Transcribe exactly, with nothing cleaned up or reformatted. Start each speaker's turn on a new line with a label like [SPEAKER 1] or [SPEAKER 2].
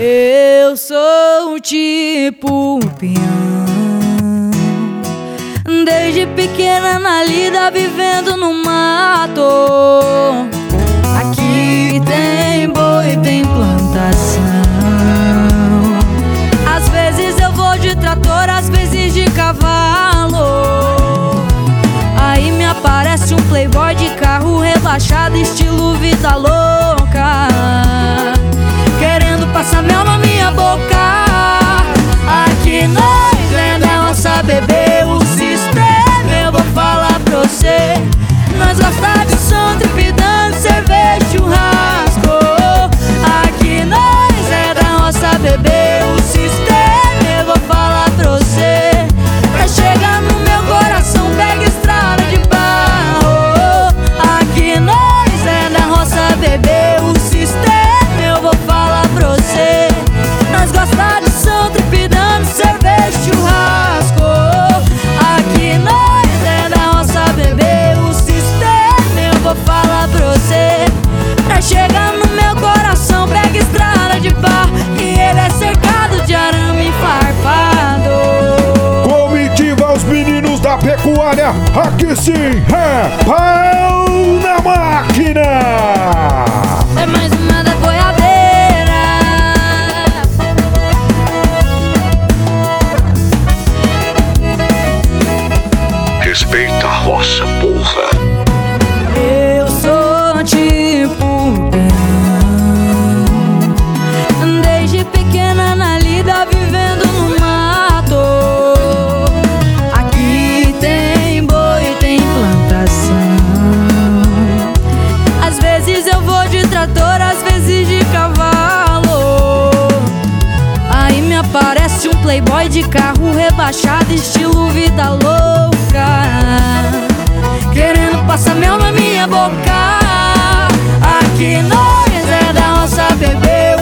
[SPEAKER 1] Eu sou tipo peão, desde pequena na lida vivendo no mato. Aqui tem boi, tem plantação. Às vezes eu vou de trator, às vezes de cavalo. Aí me aparece um playboy de carro rebaixado, estilo vida louca, querendo passar mel na minha boca. Aqui nós é da nossa bebê, o sistema eu vou falar pra você. Nós gosta de som, tripidando, cerveja, churrasco. Aqui nós é da nossa bebê, o sistema eu vou falar pra você. Pra chegar no meu coração pega estrada de barro. Aqui nós é da nossa bebê, o sistema eu vou falar pra você. Nós gosta de som, tripidando, cerveja, churrasco. Aqui nós é da nossa bebê, o sistema eu vou falar pra você. Pra chegar no meu coração pega estrada de barro, e ele é cercado de arame farpado.
[SPEAKER 2] Comitiva os meninos da pecuária, aqui sim é pau na máquina.
[SPEAKER 1] É mais uma da boiadeira.
[SPEAKER 3] Respeita a roça, porra.
[SPEAKER 1] Eu sou tipo peão, desde pequena na lida vivendo no mato. Aqui tem boi, tem plantação. Às vezes eu vou de trator, às vezes de cavalo. Aí me aparece um playboy de carro rebaixado, estilo vida louca, querendo passar mel na minha boca. Aqui nós é da nossa bebê,